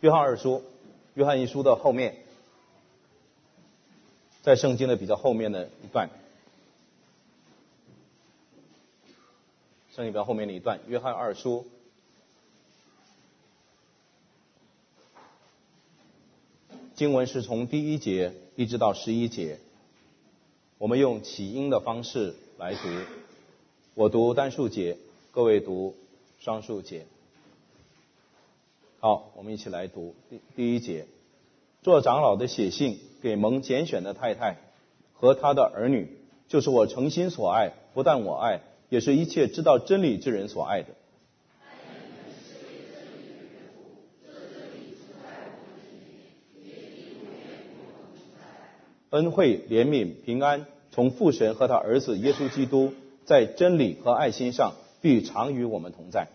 约翰二书，约翰一书的后面，在圣经的比较后面的一段，圣经比较后面的一段，约翰二书经文是从第1节一直到11节，我们用起音的方式来读，我读单数节，各位读双数节。好，我们一起来读第1节。做长老的写信给蒙拣选的太太和他的儿女，就是我诚心所爱，不但我爱，也是一切知道真理之人所爱的。恩惠、怜悯、平安，从父神和他儿子耶稣基督在真理和爱心上必常与我们同在。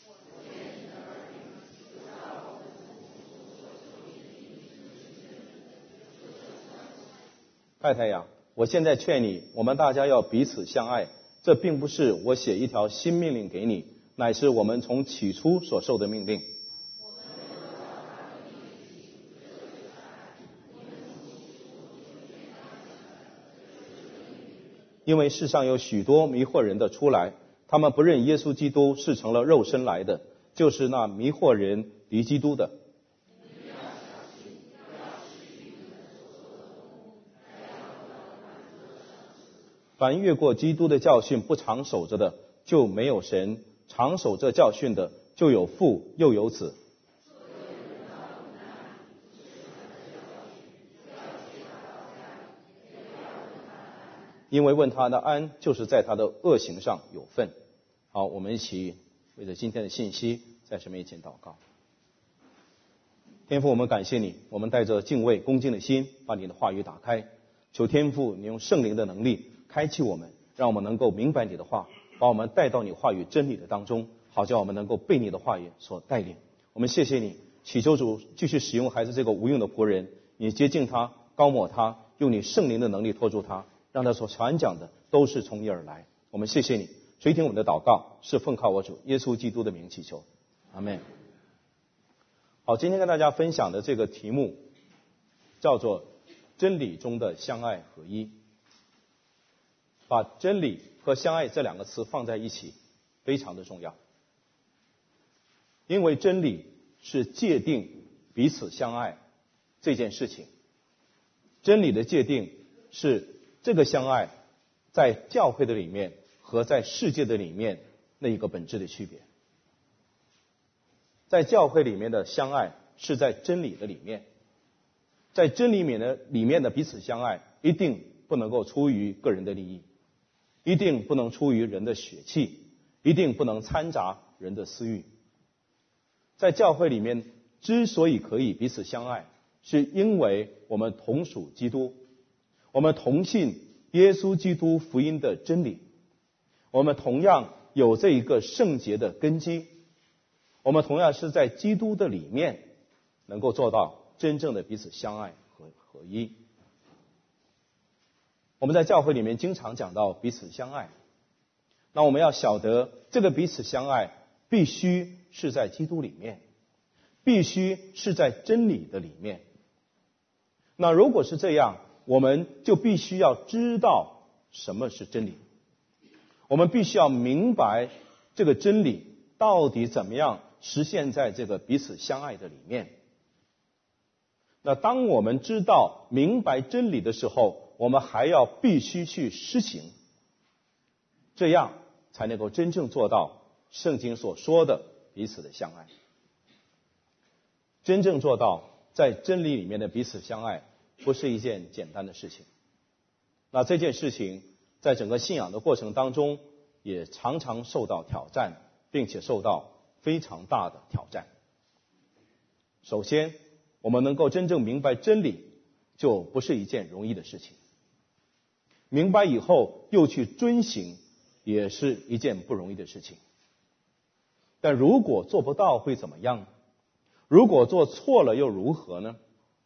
太太呀，我现在劝你，我们大家要彼此相爱。这并不是我写一条新命令给你，乃是我们从起初所受的命令。因为世上有许多迷惑人的出来，他们不认耶稣基督是成了肉身来的，就是那迷惑人敌基督的。凡越过基督的教训不常守着的，就没有神；常守这教训的，就有父又有子。因为问他的安，就是在他的恶行上有份。好，我们一起为了今天的信息，在神面前祷告。天父，我们感谢你，我们带着敬畏恭敬的心，把你的话语打开。求天父，你用圣灵的能力开启我们，让我们能够明白你的话，把我们带到你话语真理的当中，好叫我们能够被你的话语所带领。我们谢谢你，祈求主继续使用孩子这个无用的仆人，你接近他，高抹他，用你圣灵的能力托住他，让他所传讲的都是从你而来。我们谢谢你，垂听我们的祷告，是奉靠我主耶稣基督的名祈求，阿们。好，今天跟大家分享的这个题目叫做真理中的相爱合一。把真理和相爱这两个词放在一起非常的重要，因为真理是界定彼此相爱这件事情。真理的界定是这个相爱在教会的里面和在世界的里面那一个本质的区别。在教会里面的相爱是在真理的里面，在真理里面的彼此相爱一定不能够出于个人的利益，一定不能出于人的血气，一定不能掺杂人的私欲。在教会里面之所以可以彼此相爱，是因为我们同属基督，我们同信耶稣基督福音的真理，我们同样有这一个圣洁的根基，我们同样是在基督的里面能够做到真正的彼此相爱和合一。我们在教会里面经常讲到彼此相爱，那我们要晓得这个彼此相爱必须是在基督里面，必须是在真理的里面。那如果是这样，我们就必须要知道什么是真理，我们必须要明白这个真理到底怎么样实现在这个彼此相爱的里面。那当我们知道明白真理的时候，我们还要必须去施行，这样才能够真正做到圣经所说的彼此的相爱。真正做到在真理里面的彼此相爱，不是一件简单的事情。那这件事情在整个信仰的过程当中，也常常受到挑战，并且受到非常大的挑战。首先，我们能够真正明白真理，就不是一件容易的事情。明白以后又去遵行，也是一件不容易的事情。但如果做不到会怎么样？如果做错了又如何呢？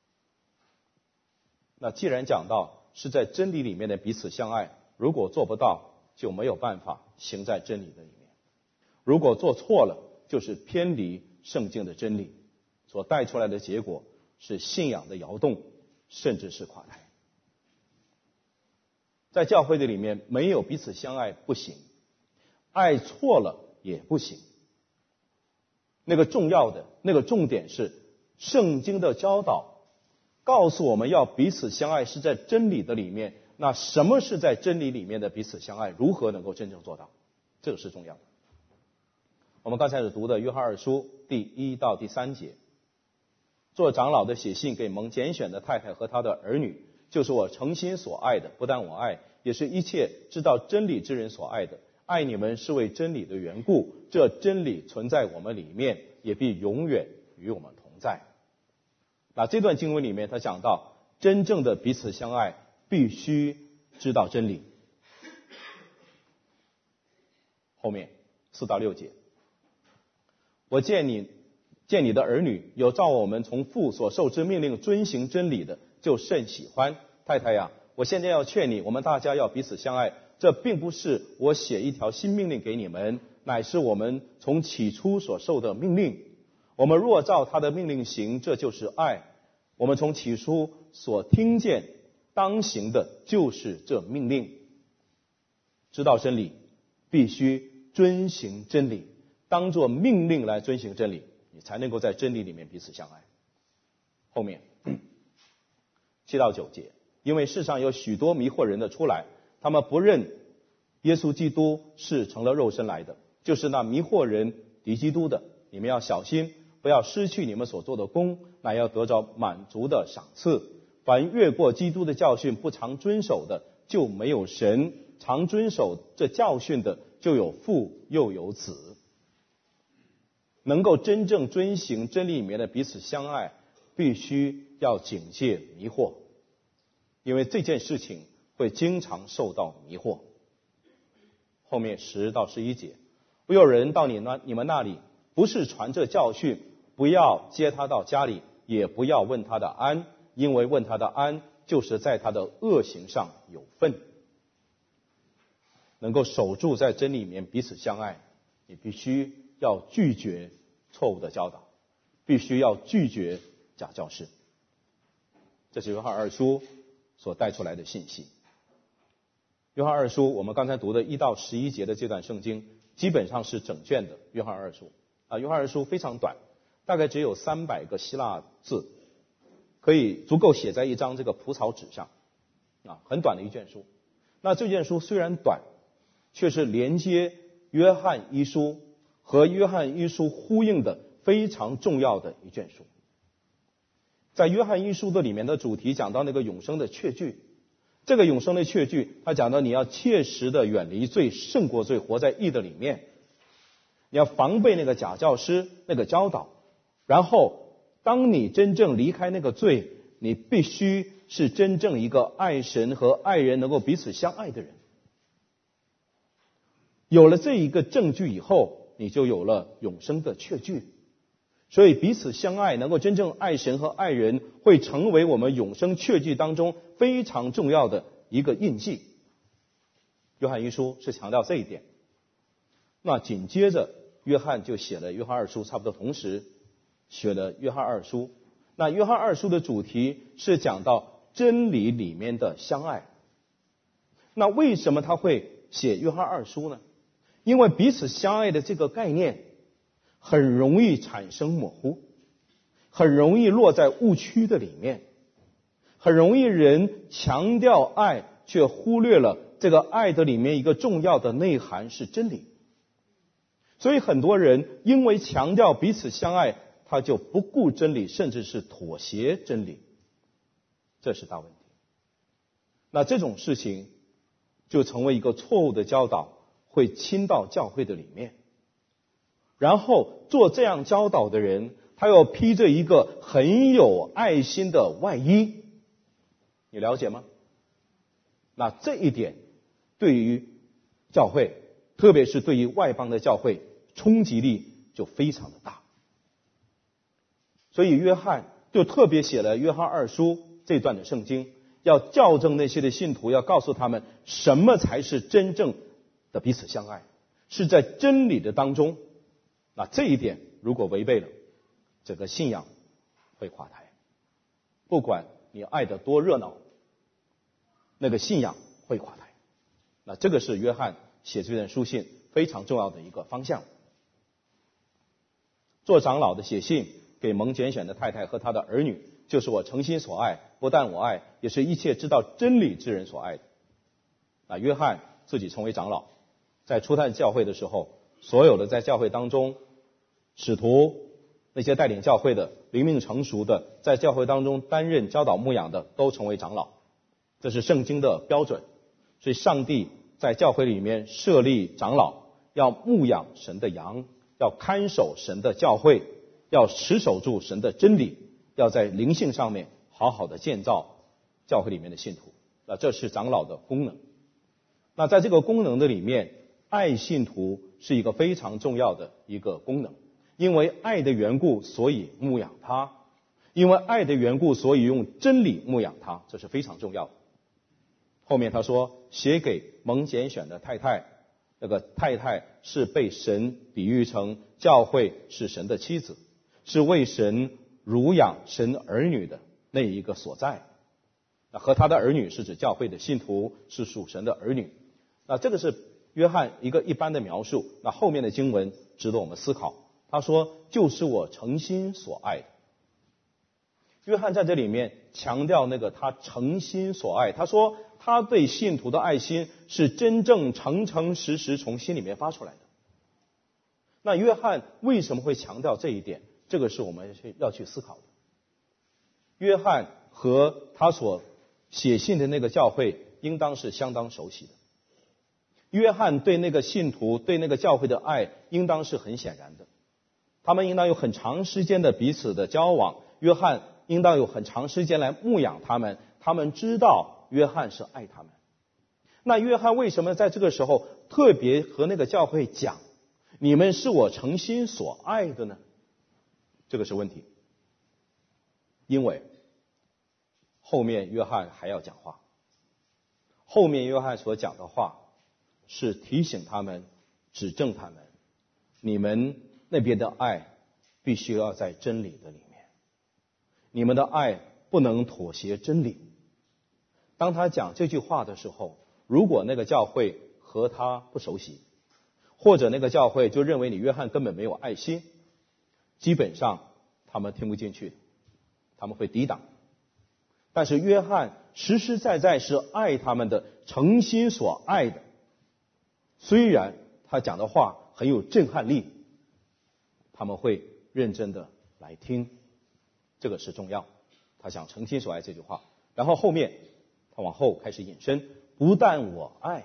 那既然讲到是在真理里面的彼此相爱，如果做不到，就没有办法行在真理的里面。如果做错了，就是偏离圣经的真理， 所带出来的结果是信仰的摇动，甚至是垮台。在教会的里面，没有彼此相爱不行，爱错了也不行。那个重要的，那个重点是圣经的教导告诉我们要彼此相爱是在真理的里面。那什么是在真理里面的彼此相爱？如何能够真正做到？这个是重要的。我们刚才所读的约翰二书第1到第3节，做长老的写信给蒙拣选的太太和他的儿女，就是我诚心所爱的，不但我爱，也是一切知道真理之人所爱的。爱你们是为真理的缘故，这真理存在我们里面，也必永远与我们同在。那这段经文里面他讲到，真正的彼此相爱必须知道真理。后面4到6节，我见你的儿女有照我们从父所受之命令遵行真理的，就甚喜欢。太太呀，我现在要劝你，我们大家要彼此相爱。这并不是我写一条新命令给你们，乃是我们从起初所受的命令。我们若照他的命令行，这就是爱。我们从起初所听见当行的就是这命令。知道真理，必须遵行真理，当作命令来遵行真理，你才能够在真理里面彼此相爱。后面7到9节，因为世上有许多迷惑人的出来，他们不认耶稣基督是成了肉身来的，就是那迷惑人敌基督的。你们要小心，不要失去你们所做的功，乃要得着满足的赏赐。凡越过基督的教训不常遵守的，就没有神；常遵守这教训的，就有父又有子。能够真正遵行真理里面的彼此相爱，必须要警戒迷惑，因为这件事情会经常受到迷惑。后面10到11节，不有人到你们那里，不是传这教训，不要接他到家里，也不要问他的安，因为问他的安，就是在他的恶行上有份。能够守住在真理里面彼此相爱，你必须要拒绝错误的教导，必须要拒绝假教师。这是约翰二书所带出来的信息。约翰二书我们刚才读的1到11节的这段圣经，基本上是整卷的约翰二书。约翰二书非常短，大概只有300个希腊字，可以足够写在一张这个蒲草纸上，很短的一卷书。那这卷书虽然短，却是连接约翰一书和约翰一书呼应的非常重要的一卷书。在约翰一书的里面的主题讲到那个永生的确据，这个永生的确据，他讲到你要切实的远离罪，胜过罪，活在义的里面。你要防备那个假教师那个教导，然后当你真正离开那个罪，你必须是真正一个爱神和爱人能够彼此相爱的人。有了这一个证据以后，你就有了永生的确据。所以彼此相爱，能够真正爱神和爱人，会成为我们永生确据当中非常重要的一个印记。约翰一书是强调这一点。那紧接着约翰就写了约翰二书，差不多同时写了约翰二书。那约翰二书的主题是讲到真理里面的相爱。那为什么他会写约翰二书呢？因为彼此相爱的这个概念很容易产生模糊，很容易落在误区的里面，很容易人强调爱，却忽略了这个爱的里面一个重要的内涵是真理。所以很多人因为强调彼此相爱，他就不顾真理，甚至是妥协真理，这是大问题。那这种事情就成为一个错误的教导，会侵到教会的里面。然后做这样教导的人，他又披着一个很有爱心的外衣，你了解吗？那这一点对于教会，特别是对于外邦的教会，冲击力就非常的大。所以约翰就特别写了约翰二书这段的圣经，要校正那些的信徒，要告诉他们什么才是真正的彼此相爱，是在真理的当中。那这一点如果违背了，整个信仰会垮台。不管你爱得多热闹，那个信仰会垮台。那这个是约翰写这篇书信非常重要的一个方向。做长老的写信给蒙拣选的太太和他的儿女，就是我诚心所爱，不但我爱，也是一切知道真理之人所爱的。那约翰自己成为长老，在初探教会的时候，所有的在教会当中使徒，那些带领教会的灵命成熟的，在教会当中担任教导牧养的，都成为长老，这是圣经的标准。所以上帝在教会里面设立长老，要牧养神的羊，要看守神的教会，要持守住神的真理，要在灵性上面好好的建造教会里面的信徒。那这是长老的功能。那在这个功能的里面，爱信徒是一个非常重要的一个功能。因为爱的缘故，所以牧养他；因为爱的缘故，所以用真理牧养他，这是非常重要的。后面他说，写给蒙拣选的太太，那个太太是被神比喻成教会是神的妻子，是为神乳养神儿女的那一个所在。那和他的儿女是指教会的信徒，是属神的儿女。那这个是约翰一个一般的描述。那后面的经文值得我们思考。他说，就是我诚心所爱的。约翰在这里面强调那个他诚心所爱，他说他对信徒的爱心是真正诚诚实实从心里面发出来的。那约翰为什么会强调这一点？这个是我们要去思考的。约翰和他所写信的那个教会应当是相当熟悉的。约翰对那个信徒，对那个教会的爱应当是很显然的。他们应当有很长时间的彼此的交往，约翰应当有很长时间来牧养他们，他们知道约翰是爱他们。那约翰为什么在这个时候特别和那个教会讲，你们是我诚心所爱的呢？这个是问题。因为后面约翰还要讲话，后面约翰所讲的话是提醒他们，指正他们，你们那边的爱必须要在真理的里面，你们的爱不能妥协真理。当他讲这句话的时候，如果那个教会和他不熟悉，或者那个教会就认为你约翰根本没有爱心，基本上他们听不进去，他们会抵挡。但是约翰实实在在是爱他们的，诚心所爱的，虽然他讲的话很有震撼力，他们会认真的来听，这个是重要。他想诚心所爱这句话，然后后面他往后开始引申，不但我爱，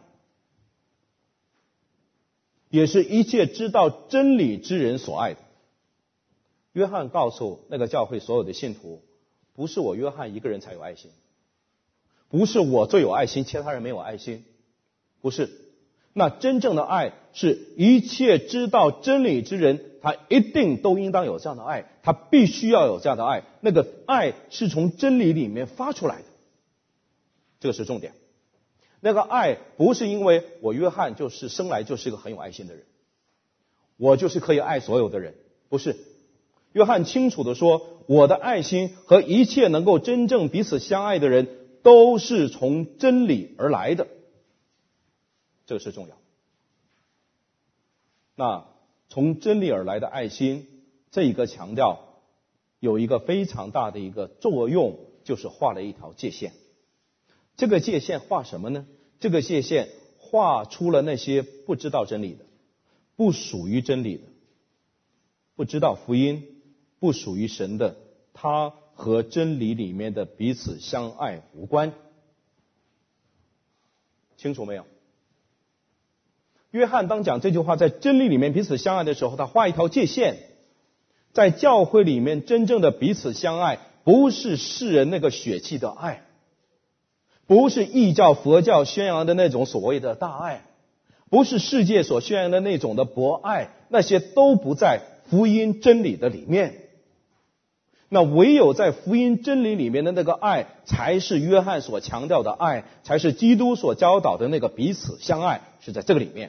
也是一切知道真理之人所爱的。约翰告诉那个教会所有的信徒，不是我约翰一个人才有爱心，不是我最有爱心，其他人没有爱心，不是。那真正的爱是一切知道真理之人，他一定都应当有这样的爱，他必须要有这样的爱，那个爱是从真理里面发出来的，这个是重点。那个爱不是因为我约翰就是生来就是一个很有爱心的人，我就是可以爱所有的人，不是。约翰清楚地说，我的爱心和一切能够真正彼此相爱的人都是从真理而来的，这个是重要。那从真理而来的爱心，这一个强调有一个非常大的一个作用，就是画了一条界限。这个界限画什么呢？这个界限画出了那些不知道真理的，不属于真理的，不知道福音，不属于神的，他和真理里面的彼此相爱无关。清楚没有？约翰当讲这句话，在真理里面彼此相爱的时候，他画一条界限。在教会里面真正的彼此相爱，不是世人那个血气的爱，不是异教佛教宣扬的那种所谓的大爱，不是世界所宣扬的那种的博爱，那些都不在福音真理的里面。那唯有在福音真理里面的那个爱，才是约翰所强调的爱，才是基督所教导的那个彼此相爱，是在这个里面。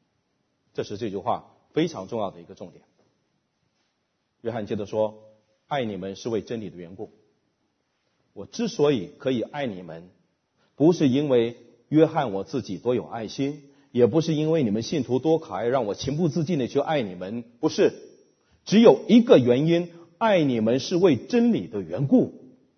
这是这句话非常重要的一个重点。约翰接着说， 爱你们是为真理的缘故。我之所以可以爱你们，不是因为约翰我自己多有爱心，也不是因为你们信徒多可爱让我情不自禁的去爱你们，不是，只有一个原因，爱你们是为真理的缘故。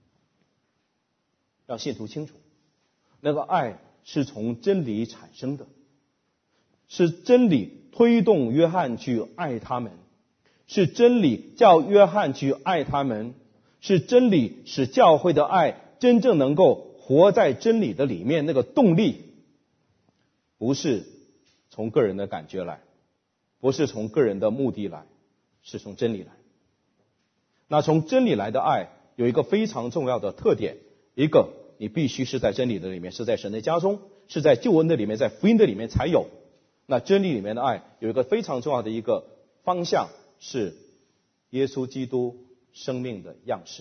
让信徒清楚，那个爱是从真理产生的，是真理推动约翰去爱他们，是真理叫约翰去爱他们，是真理使教会的爱真正能够活在真理的里面，那个动力不是从个人的感觉来，不是从个人的目的来，是从真理来。那从真理来的爱有一个非常重要的特点，一个你必须是在真理的里面，是在神的家中，是在救恩的里面，在福音的里面才有。那真理里面的爱有一个非常重要的一个方向，是耶稣基督生命的样式。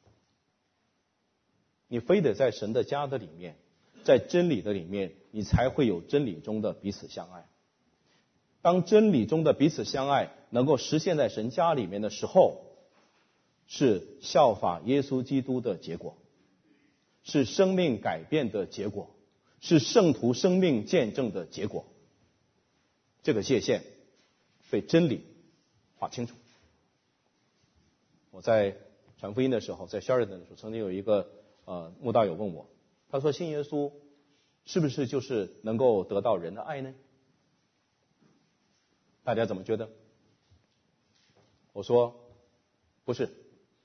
你非得在神的家的里面，在真理的里面，你才会有真理中的彼此相爱。当真理中的彼此相爱能够实现在神家里面的时候，是效法耶稣基督的结果，是生命改变的结果，是圣徒生命见证的结果。这个界限被真理划清楚。我在传福音的时候，在 Sheridan 的时候，曾经有一个慕道友问我，他说信耶稣是不是就是能够得到人的爱呢？大家怎么觉得？我说不是，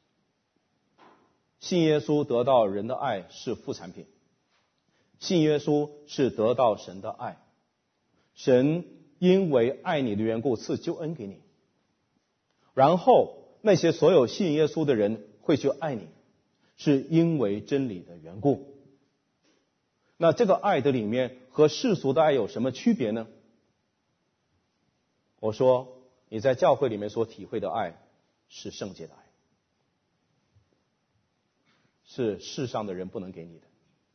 信耶稣得到人的爱是副产品，信耶稣是得到神的爱，神因为爱你的缘故赐救恩给你，然后那些所有信耶稣的人会去爱你，是因为真理的缘故。那这个爱的里面和世俗的爱有什么区别呢？我说你在教会里面所体会的爱是圣洁的爱，是世上的人不能给你的。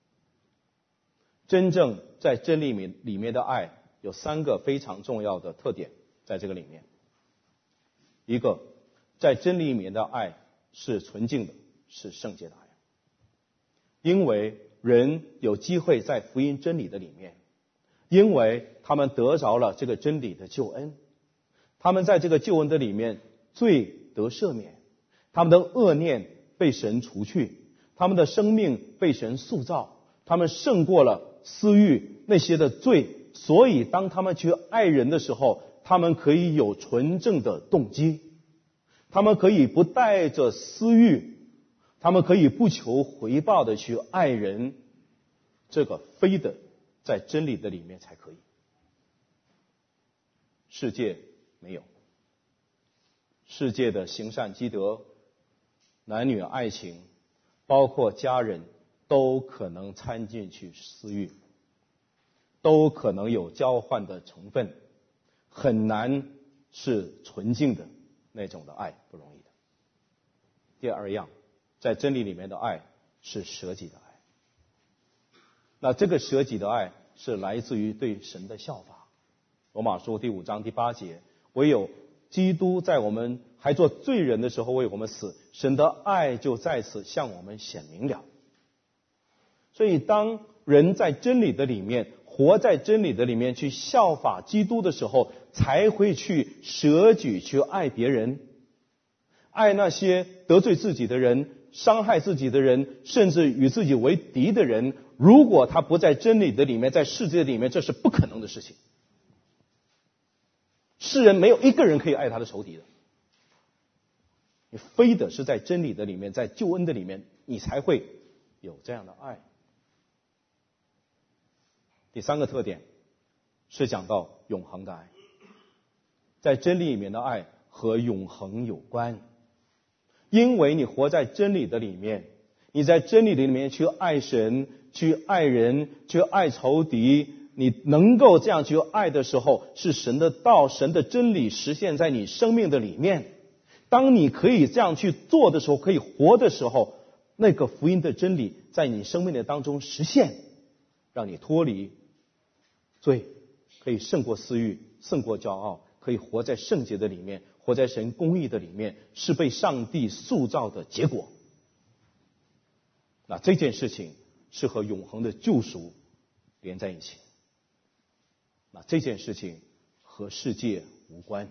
真正在真理里面的爱有3个非常重要的特点，在这个里面。一个，在真理里面的爱是纯净的，是圣洁的爱，因为人有机会在福音真理的里面，因为他们得着了这个真理的救恩，他们在这个救恩的里面罪得赦免，他们的恶念被神除去，他们的生命被神塑造，他们胜过了私欲那些的罪，所以当他们去爱人的时候，他们可以有纯正的动机，他们可以不带着私欲，他们可以不求回报的去爱人，这个非得在真理的里面才可以。世界没有，世界的行善积德、男女爱情，包括家人，都可能掺进去私欲，都可能有交换的成分，很难是纯净的那种的爱，不容易的。第二样，在真理里面的爱是舍己的爱。那这个舍己的爱是来自于对神的效法。罗马书第5章第8节，唯有基督在我们还做罪人的时候为我们死，神的爱就在此向我们显明了。所以当人在真理的里面，活在真理的里面，去效法基督的时候，才会去舍己去爱别人，爱那些得罪自己的人、伤害自己的人，甚至与自己为敌的人。如果他不在真理的里面，在世界里面，这是不可能的事情。世人没有一个人可以爱他的仇敌的，你非得是在真理的里面，在救恩的里面，你才会有这样的爱。第3个特点是讲到永恒的爱，在真理里面的爱和永恒有关，因为你活在真理的里面，你在真理的里面去爱神、去爱人、去爱仇敌，你能够这样去爱的时候，是神的道、神的真理实现在你生命的里面。当你可以这样去做的时候，可以活的时候，那个福音的真理在你生命的当中实现，让你脱离罪，可以胜过私欲，胜过骄傲，可以活在圣洁的里面， 活在神公义的里面，是被上帝塑造的结果。那这件事情是和永恒的救赎连在一起。那这件事情和世界无关。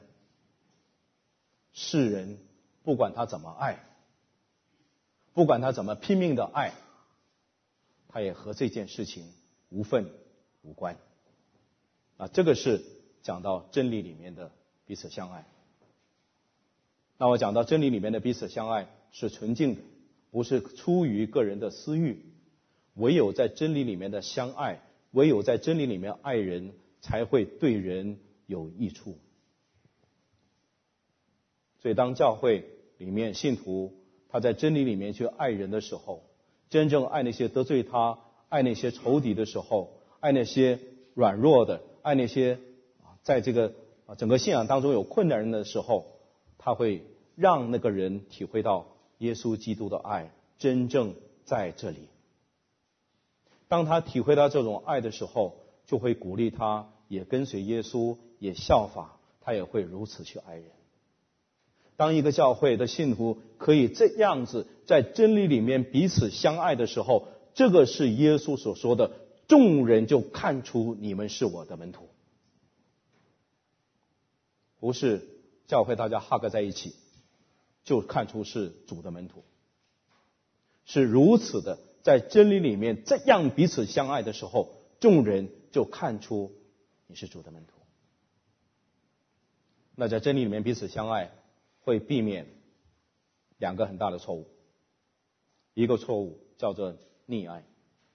世人不管他怎么爱，不管他怎么拼命的爱，他也和这件事情无份无关。啊，这个是讲到真理里面的彼此相爱。那我讲到真理里面的彼此相爱是纯净的，不是出于个人的私欲，唯有在真理里面的相爱，唯有在真理里面爱人，才会对人有益处。所以当教会里面信徒他在真理里面去爱人的时候，真正爱那些得罪他，爱那些仇敌的时候，爱那些软弱的，爱那些在这个整个信仰当中有困难人的时候，他会让那个人体会到耶稣基督的爱真正在这里。当他体会到这种爱的时候，就会鼓励他也跟随耶稣，也效法，他也会如此去爱人。当一个教会的信徒可以这样子在真理里面彼此相爱的时候，这个是耶稣所说的，众人就看出你们是我的门徒。不是教会大家哈个在一起就看出是主的门徒，是如此的在真理里面这样彼此相爱的时候，众人就看出你是主的门徒。那在真理里面彼此相爱会避免两个很大的错误。一个错误叫做溺爱，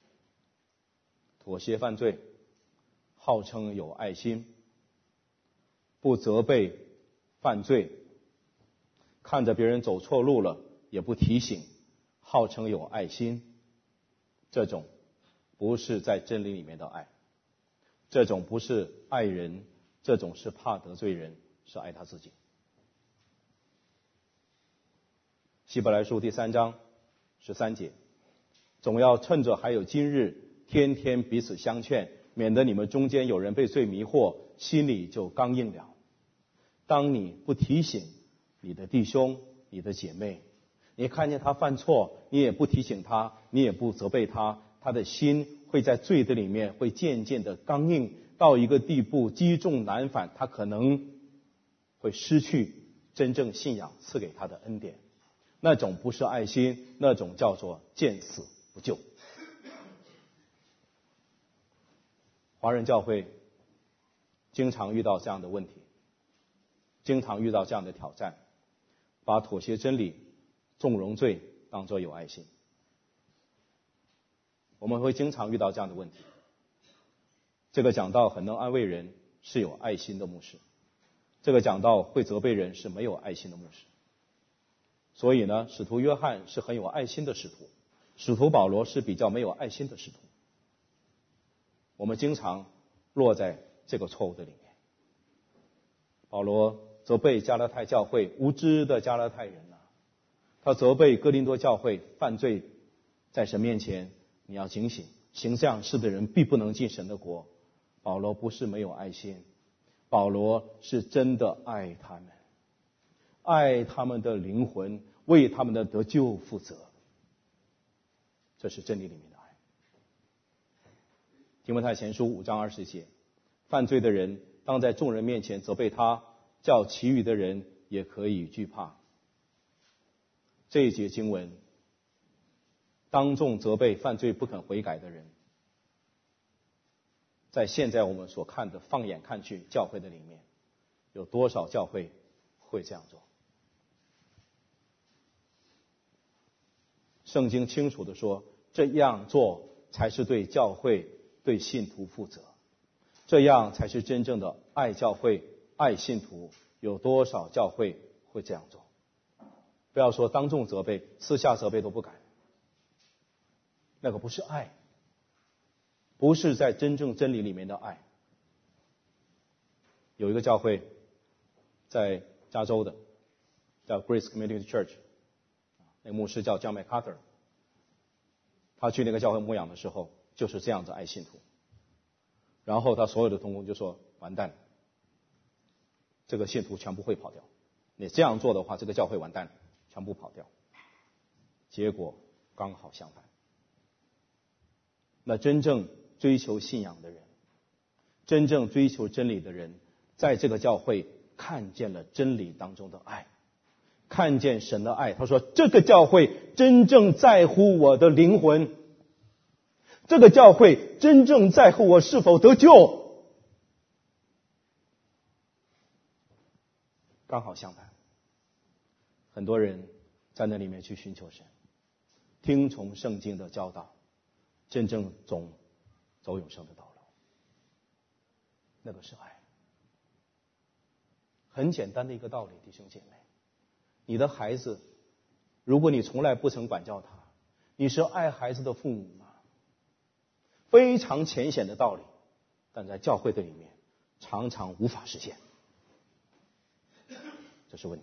妥协犯罪，号称有爱心，不责备犯罪，看着别人走错路了也不提醒，号称有爱心，这种不是在真理里面的爱，这种不是爱人，这种是怕得罪人，是爱他自己。希伯来书第3章13节，总要趁着还有今日，天天彼此相劝，免得你们中间有人被罪迷惑，心里就刚硬了。当你不提醒你的弟兄你的姐妹，你看见他犯错，你也不提醒他，你也不责备他，他的心会在罪的里面会渐渐的刚硬到一个地步，积重难返，他可能会失去真正信仰赐给他的恩典。那种不是爱心，那种叫做见死不救。华人教会经常遇到这样的问题，经常遇到这样的挑战，把妥协真理、纵容罪当作有爱心。我们会经常遇到这样的问题。这个讲道很能安慰人，是有爱心的牧师；这个讲道会责备人，是没有爱心的牧师。所以呢，使徒约翰是很有爱心的使徒，使徒保罗是比较没有爱心的使徒。我们经常落在这个错误的里面。保罗责备加拉太教会无知的加拉太人啊，他责备哥林多教会犯罪，在神面前你要警醒，行这样事的人必不能进神的国。保罗不是没有爱心，保罗是真的爱他们，爱他们的灵魂，为他们的得救负责。这是真理里面的爱。提摩太前书5章20节，犯罪的人当在众人面前责备他，叫其余的人也可以惧怕。这一节经文当众责备犯罪不肯悔改的人，在现在我们所看的放眼看去教会的里面，有多少教会会这样做？圣经清楚地说，这样做才是对教会、对信徒负责，这样才是真正的爱教会、爱信徒。有多少教会会这样做？不要说当众责备，私下责备都不敢。那个不是爱，不是在真正真理里面的爱。有一个教会在加州的，叫 Grace Community Church， 那个牧师叫 John MacArthur， 他去那个教会牧养的时候就是这样子爱信徒。然后他所有的同工就说完蛋了，这个信徒全部会跑掉， 你这样做的话，这个教会完蛋了，全部跑掉。结果刚好相反。那真正追求信仰的人，真正追求真理的人，在这个教会看见了真理当中的爱，看见神的爱。他说这个教会真正在乎我的灵魂，这个教会真正在乎我是否得救。刚好相反，很多人在那里面去寻求神，听从圣经的教导，真正走永生的道路。那个是爱。很简单的一个道理，弟兄姐妹，你的孩子，如果你从来不曾管教他，你是爱孩子的父母吗？非常浅显的道理，但在教会的里面常常无法实现，这是问题。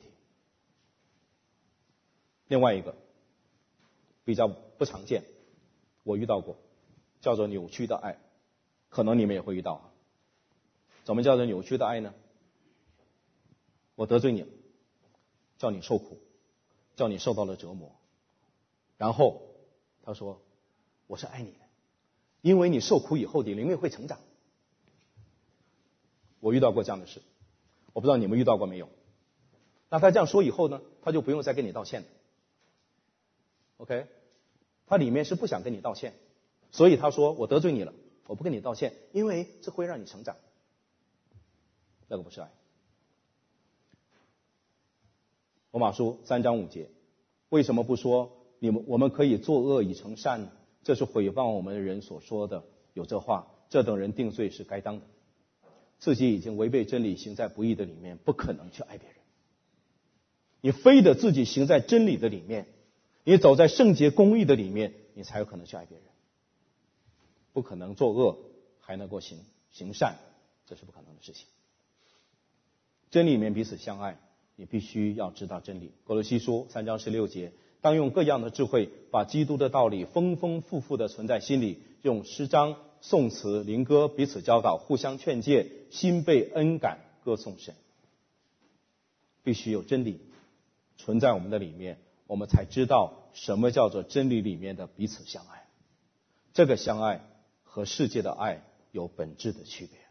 另外一个比较不常见，我遇到过，叫做扭曲的爱，可能你们也会遇到啊。怎么叫做扭曲的爱呢？我得罪你了，叫你受苦，叫你受到了折磨，然后他说我是爱你的，因为你受苦以后你灵命会成长。我遇到过这样的事，我不知道你们遇到过没有。那他这样说以后呢，他就不用再跟你道歉了。OK， 他里面是不想跟你道歉，所以他说我得罪你了，我不跟你道歉，因为这会让你成长。那个不是爱。罗马书3章5节，为什么不说我们可以作恶以成善呢？这是毁谤我们的人所说的，有这话，这等人定罪是该当的。自己已经违背真理，行在不义的里面，不可能去爱别人。你非得自己行在真理的里面，你走在圣洁公义的里面，你才有可能去爱别人。不可能作恶还能够行善，这是不可能的事情。真理里面彼此相爱，你必须要知道真理。哥罗西书3章16节，当用各样的智慧，把基督的道理丰丰富富的存在心里，用诗章、颂词、灵歌彼此教导，互相劝诫，心被恩感，歌颂神。必须有真理存在我们的里面，我们才知道什么叫做真理里面的彼此相爱。这个相爱和世界的爱有本质的区别。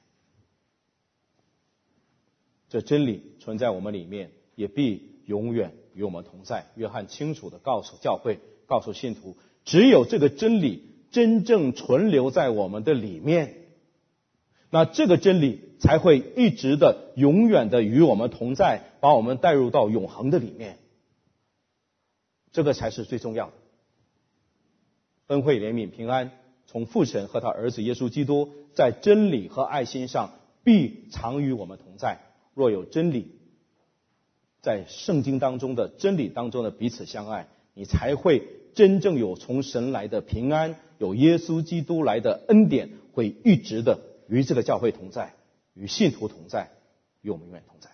这真理存在我们里面，也必永远与我们同在。约翰清楚地告诉教会，告诉信徒，只有这个真理真正存留在我们的里面，那这个真理才会一直的永远的与我们同在，把我们带入到永恒的里面。这个才是最重要的。恩惠、怜悯、平安从父神和他儿子耶稣基督在真理和爱心上必常与我们同在。若有真理，在圣经当中的真理当中的彼此相爱，你才会真正有从神来的平安，有耶稣基督来的恩典，会一直的与这个教会同在，与信徒同在，与我们永远同在。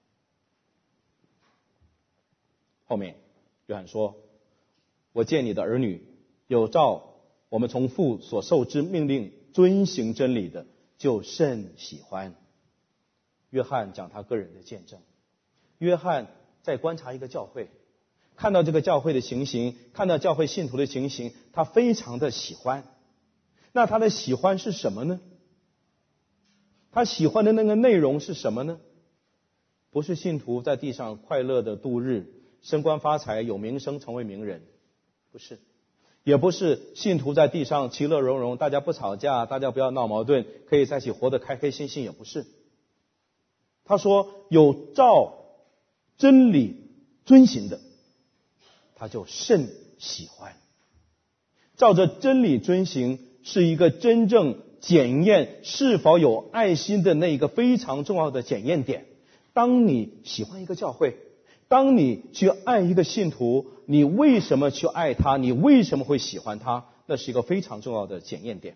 后面约翰说，我见你的儿女有照我们从父所受之命令遵行真理的，就甚喜欢。约翰讲他个人的见证。约翰在观察一个教会，看到这个教会的情形，看到教会信徒的情形，他非常的喜欢。那他的喜欢是什么呢？他喜欢的那个内容是什么呢？不是信徒在地上快乐的度日，升官发财，有名声，成为名人，不是。也不是信徒在地上其乐融融，大家不吵架，大家不要闹矛盾，可以在一起活得开开心心，也不是。他说有照真理遵行的，他就甚喜欢。照着真理遵行是一个真正检验是否有爱心的那一个非常重要的检验点。当你喜欢一个教会，当你去爱一个信徒，你为什么去爱他？你为什么会喜欢他？那是一个非常重要的检验点。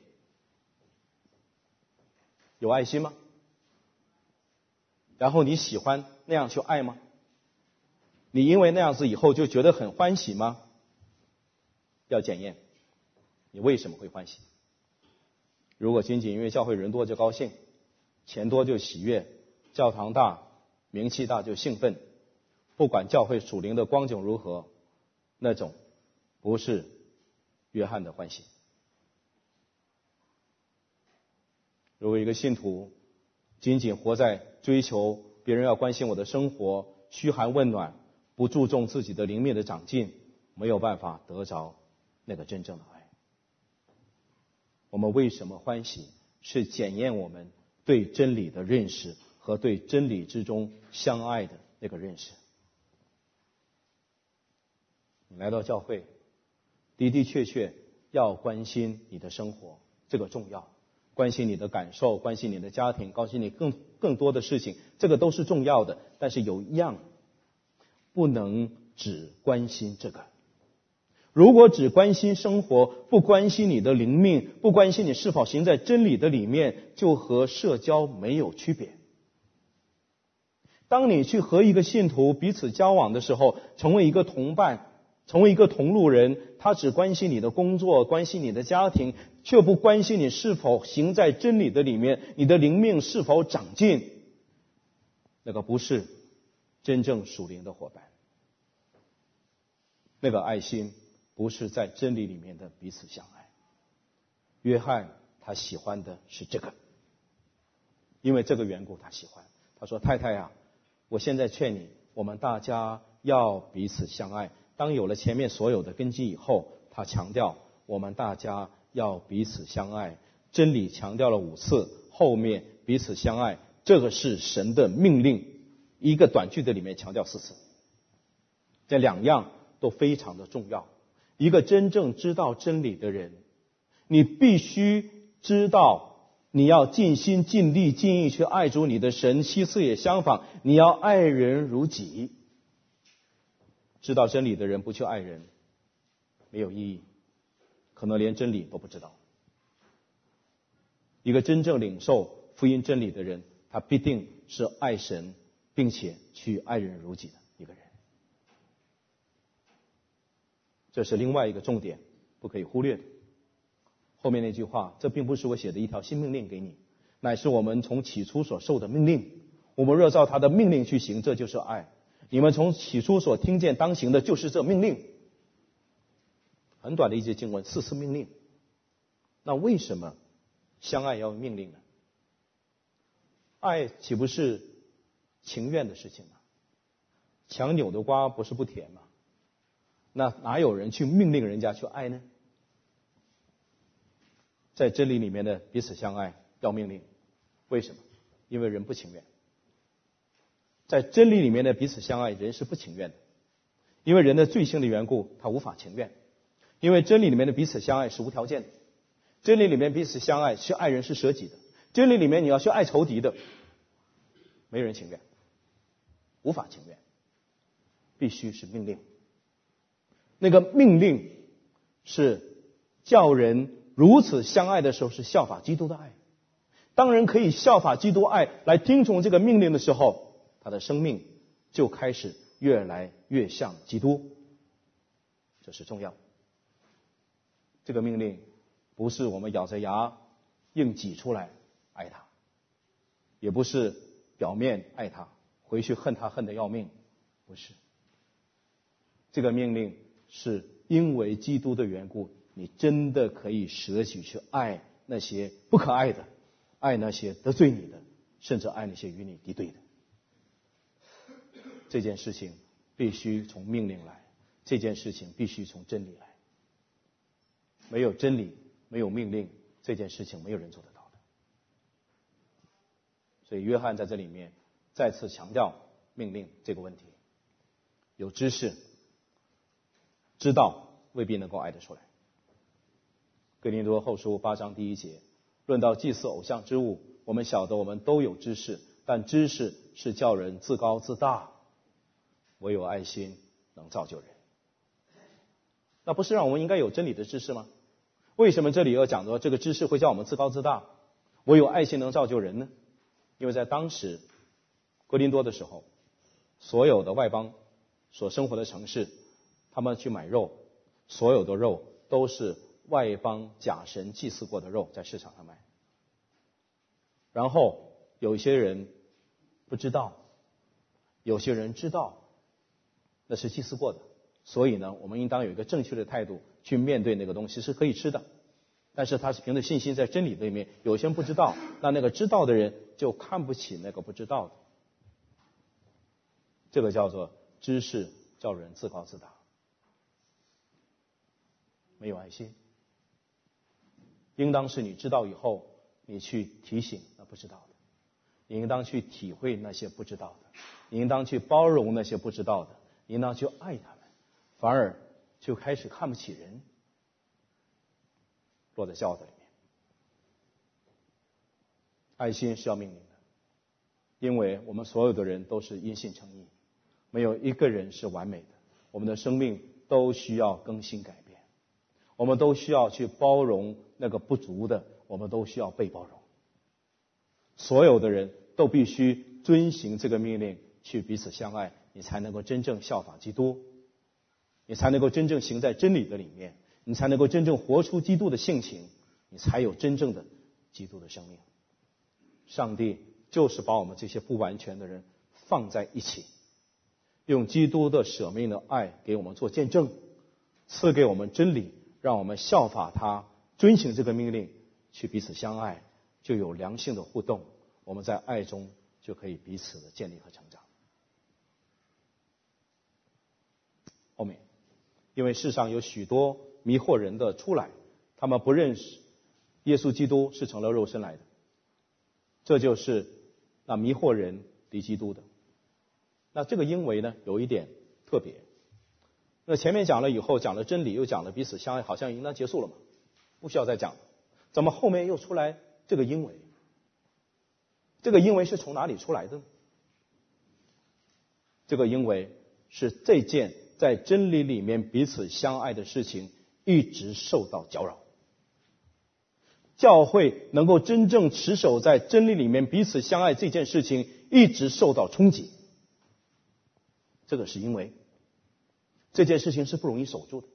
有爱心吗？然后你喜欢那样去爱吗？你因为那样子以后就觉得很欢喜吗？要检验你为什么会欢喜。如果仅仅因为教会人多就高兴，钱多就喜悦，教堂大，名气大就兴奋， 不管教会属灵的光景如何，那种不是约翰的欢喜。如果一个信徒仅仅活在追求别人要关心我的生活、嘘寒问暖，不注重自己的灵命的长进，没有办法得着那个真正的爱。我们为什么欢喜？是检验我们对真理的认识和对真理之中相爱的那个认识。你来到教会，的的确确要关心你的生活，这个重要。关心你的感受，关心你的家庭，关心你更多的事情，这个都是重要的。但是有一样，不能只关心这个。如果只关心生活，不关心你的灵命，不关心你是否行在真理的里面，就和社交没有区别。当你去和一个信徒彼此交往的时候，成为一个同伴，成为一个同路人，他只关心你的工作，关心你的家庭，却不关心你是否行在真理的里面，你的灵命是否长进，那个不是真正属灵的伙伴。那个爱心不是在真理里面的彼此相爱。约翰他喜欢的是这个，因为这个缘故他喜欢。他说：太太啊，我现在劝你，我们大家要彼此相爱。当有了前面所有的根基以后，他强调我们大家要彼此相爱。真理强调了5次，后面彼此相爱，这个是神的命令。一个短句的里面强调4次，这2样都非常的重要。一个真正知道真理的人，你必须知道你要尽心尽力尽意去爱主你的神，其次也相仿，你要爱人如己。知道真理的人不去爱人，没有意义，可能连真理都不知道。一个真正领受福音真理的人，他必定是爱神并且去爱人如己的一个人。这是另外一个重点，不可以忽略的。后面那句话，这并不是我写的一条新命令给你，乃是我们从起初所受的命令。我们若照他的命令去行，这就是爱。你们从起初所听见当行的，就是这命令。很短的一节经文，4次命令。那为什么相爱要有命令呢？爱岂不是情愿的事情吗？强扭的瓜不是不甜吗？那哪有人去命令人家去爱呢？在真理里面的彼此相爱要命令，为什么？因为人不情愿。在真理里面的彼此相爱，人是不情愿的，因为人的罪性的缘故，他无法情愿。因为真理里面的彼此相爱是无条件的，真理里面彼此相爱是爱人是舍己的，真理里面你要去爱仇敌的，没人情愿，无法情愿，必须是命令。那个命令是叫人如此相爱的时候，是效法基督的爱。当人可以效法基督爱来听从这个命令的时候，他的生命就开始越来越像基督，这是重要。这个命令不是我们咬着牙硬挤出来爱他，也不是表面爱他回去恨他恨得要命，不是。这个命令是因为基督的缘故，你真的可以舍己去爱那些不可爱的，爱那些得罪你的，甚至爱那些与你敌对的。这件事情必须从命令来，这件事情必须从真理来。没有真理，没有命令，这件事情没有人做得到的。所以约翰在这里面再次强调命令这个问题。有知识知道未必能够爱得出来。哥林多后书8章1节，论到祭祀偶像之物，我们晓得我们都有知识，但知识是叫人自高自大，唯有爱心能造就人。那不是让我们应该有真理的知识吗？为什么这里要讲到这个知识会叫我们自高自大，唯有爱心能造就人呢？因为在当时哥林多的时候，所有的外邦所生活的城市，他们去买肉，所有的肉都是外邦假神祭祀过的肉，在市场上卖。然后有一些人不知道，有些人知道， 那是祭祀过的，所以呢，我们应当有一个正确的态度去面对那个东西，是可以吃的。但是他是凭着信心在真理里面，有些人不知道，那个知道的人就看不起那个不知道的。这个叫做知识叫人自高自大，没有爱心。应当是你知道以后，你去提醒那不知道的，你应当去体会那些不知道的，你应当去包容那些不知道的，你应当去爱他们，反而就开始看不起人，落在教子里面。爱心是要命令的，因为我们所有的人都是因信称义，没有一个人是完美的，我们的生命都需要更新改变，我们都需要去包容那个不足的，我们都需要被包容。所有的人都必须遵行这个命令，去彼此相爱，你才能够真正效法基督，你才能够真正行在真理的里面，你才能够真正活出基督的性情，你才有真正的基督的生命。上帝就是把我们这些不完全的人放在一起，用基督的舍命的爱给我们做见证，赐给我们真理，让我们效法他，遵行这个命令，去彼此相爱，就有良性的互动，我们在爱中就可以彼此的建立和成长。后面，因为世上有许多迷惑人的出来，他们不认识耶稣基督是成了肉身来的，这就是那迷惑人离基督的。那这个因为呢，有一点特别。那前面讲了以后，讲了真理，又讲了彼此相爱，好像应当结束了嘛，不需要再讲了。怎么后面又出来这个因为？这个因为是从哪里出来的呢？这个因为是这件在真理里面彼此相爱的事情一直受到搅扰。教会能够真正持守在真理里面彼此相爱这件事情一直受到冲击，这个是因为这件事情是不容易守住的。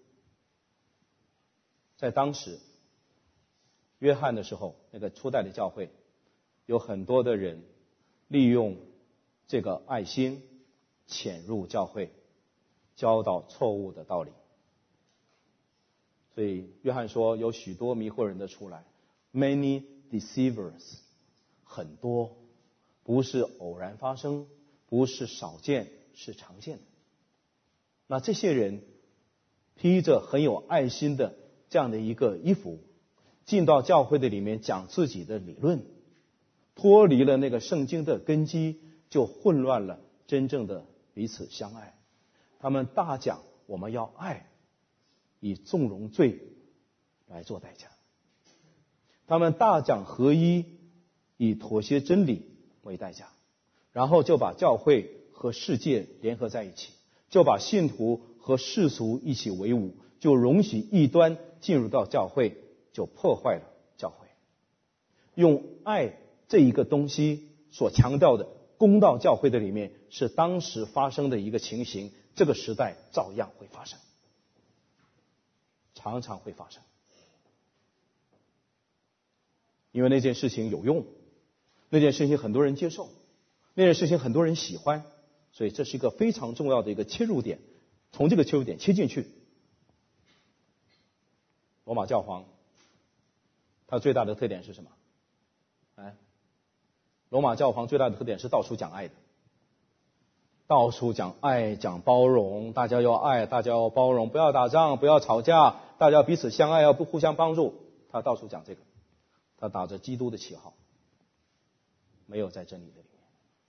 在当时约翰的时候，那个初代的教会有很多的人利用这个爱心潜入教会，教导错误的道理。所以约翰说有许多迷惑人的出来， many deceivers， 很多，不是偶然发生，不是少见，是常见的。那这些人披着很有爱心的这样的一个衣服，进到教会的里面讲自己的理论，脱离了那个圣经的根基，就混乱了真正的彼此相爱。他们大讲我们要爱，以纵容罪来做代价。他们大讲合一，以妥协真理为代价，然后就把教会和世界联合在一起，就把信徒和世俗一起为伍，就容许异端进入到教会，就破坏了教会。用爱这一个东西所强调的公道教会的里面，是当时发生的一个情形，这个时代照样会发生，常常会发生。因为那件事情有用，那件事情很多人接受，那件事情很多人喜欢，所以这是一个非常重要的一个切入点，从这个切入点切进去。罗马教皇他最大的特点是什么？罗马教皇最大的特点是到处讲爱的，到处讲爱，讲包容，大家要爱，大家要包容，不要打仗，不要吵架，大家彼此相爱，要不互相帮助。他到处讲这个，他打着基督的旗号，没有在真理的里面。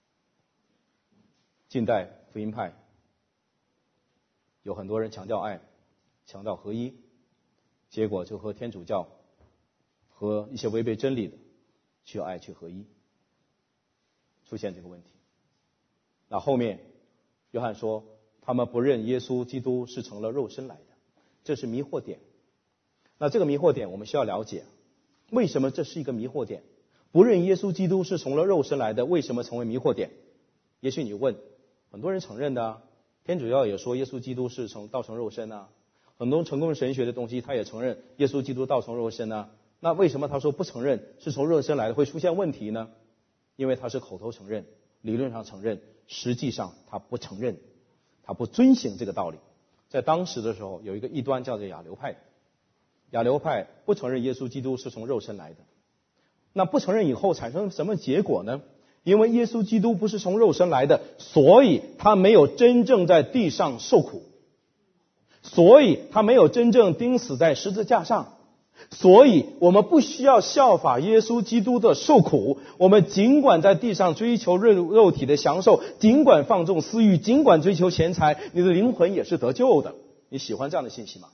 近代福音派有很多人强调爱，强调合一，结果就和天主教和一些违背真理的去爱去合一，出现这个问题。那后面约翰说他们不认耶稣基督是成了肉身来的，这是迷惑点。那这个迷惑点我们需要了解，为什么这是一个迷惑点？不认耶稣基督是从了肉身来的，为什么成为迷惑点？也许你问，很多人承认的啊，天主教也说耶稣基督是道成肉身啊，很多成功神学的东西他也承认耶稣基督道成肉身啊，那为什么他说不承认是从肉身来的会出现问题呢？因为他是口头承认，理论上承认，实际上他不承认， 他不遵行这个道理。在当时的时候，有一个异端叫做亚流派，亚流派不承认耶稣基督是从肉身来的。那不承认以后产生什么结果呢？因为耶稣基督不是从肉身来的，所以他没有真正在地上受苦，所以他没有真正钉死在十字架上，所以我们不需要效法耶稣基督的受苦。我们尽管在地上追求肉体的享受，尽管放纵私欲，尽管追求钱财，你的灵魂也是得救的。你喜欢这样的信息吗？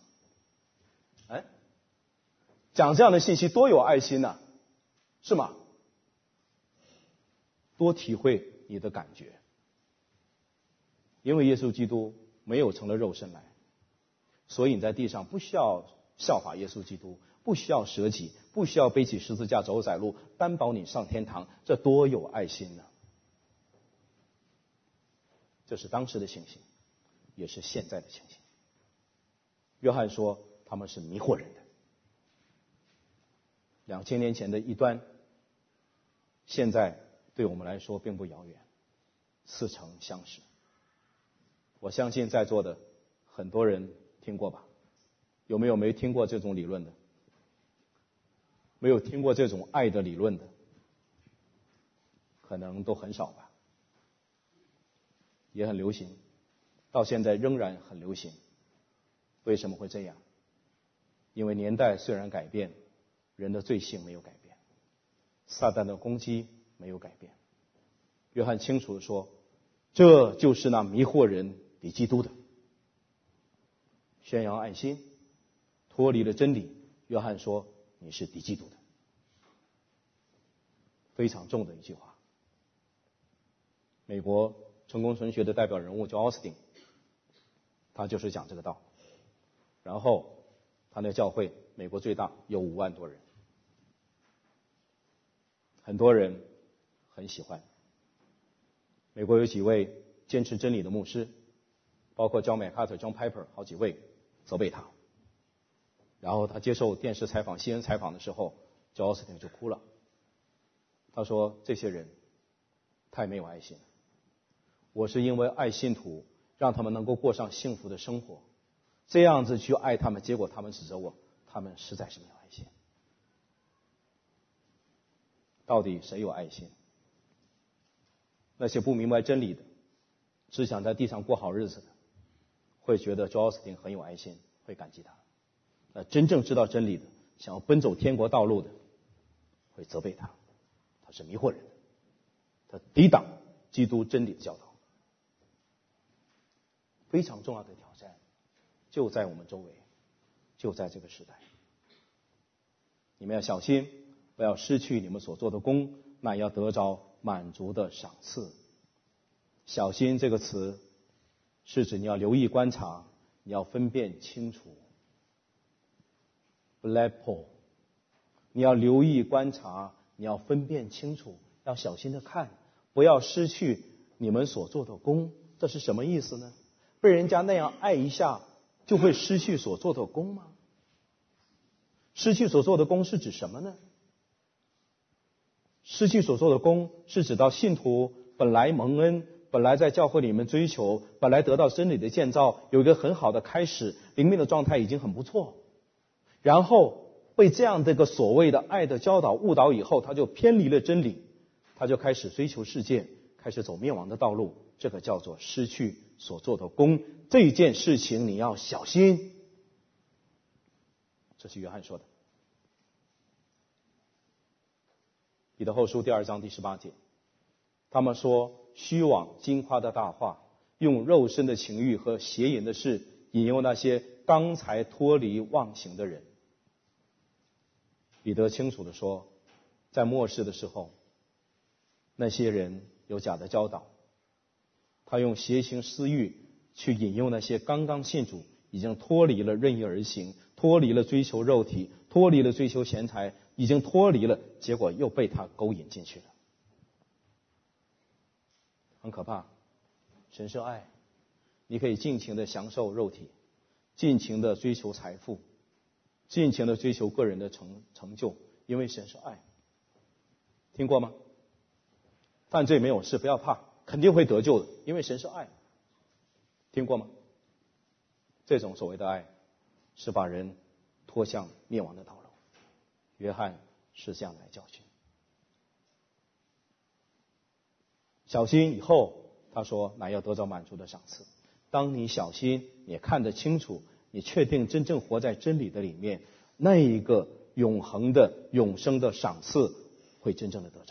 讲这样的信息多有爱心啊，是吗？多体会你的感觉。因为耶稣基督没有成了肉身来，所以你在地上不需要效法耶稣基督，不需要舍己，不需要背起十字架走窄路，担保你上天堂，这多有爱心呢！这是当时的情形，也是现在的情形。约翰说他们是迷惑人的。2000年前的异端，现在对我们来说并不遥远，似曾相识。我相信在座的很多人听过吧？有没有没听过这种理论的？没有听过这种爱的理论的，可能都很少吧。也很流行，到现在仍然很流行。为什么会这样？因为年代虽然改变，人的罪性没有改变，撒旦的攻击没有改变。约翰清楚地说，这就是那迷惑人敌基督的。宣扬爱心，脱离了真理，约翰说你是敌基督的。非常重的一句话。美国成功神学的代表人物叫奥斯汀，他就是讲这个道。然后他那教会美国最大，有5万多人，很多人很喜欢。美国有几位坚持真理的牧师，包括 John MacArthur、John Piper 好几位责备他。然后他接受电视采访、CNN 采访的时候，奥斯汀就哭了。他说这些人太没有爱心了，我是因为爱信徒，让他们能够过上幸福的生活，这样子去爱他们，结果他们指责我，他们实在是没有爱心。到底谁有爱心？那些不明白真理的，只想在地上过好日子的，会觉得奥斯汀很有爱心，会感激他。那真正知道真理的，想要奔走天国道路的，会责备他，他是迷惑人的，他抵挡基督真理的教导。非常重要的挑战就在我们周围，就在这个时代。你们要小心，不要失去你们所做的功，那要得着满足的赏赐。小心这个词是指你要留意观察，你要分辨清楚。Blepo， 你要留意观察，你要分辨清楚，要小心的看，不要失去你们所做的功。这是什么意思呢？被人家那样爱一下，就会失去所做的功吗？失去所做的功是指什么呢？失去所做的功是指到信徒本来蒙恩，本来在教会里面追求，本来得到真理的建造，有一个很好的开始，灵命的状态已经很不错，然后被这样的一个所谓的爱的教导误导以后，他就偏离了真理，他就开始追求世界，开始走灭亡的道路。这个叫做失去所做的功，这件事情你要小心。这是约翰说的。彼得后书第2章第18节，他们说虚妄矜夸的大话，用肉身的情欲和邪淫的事引诱那些刚才脱离妄行的人。彼得清楚地说，在末世的时候，那些人有假的教导，他用邪情私欲去引诱那些刚刚信主，已经脱离了任意而行，脱离了追求肉体，脱离了追求钱财，已经脱离了，结果又被他勾引进去了。很可怕。神是爱，你可以尽情的享受肉体，尽情的追求财富，尽情的追求个人的成就，因为神是爱。听过吗？犯罪没有事，不要怕，肯定会得救的，因为神是爱。 听过吗？这种所谓的爱是把人拖向灭亡的道路。约翰是这样来教训。小心以后，他说乃要得到满足的赏赐。当你小心，你看得清楚，你确定真正活在真理的里面，那一个永恒的永生的赏赐会真正的得着。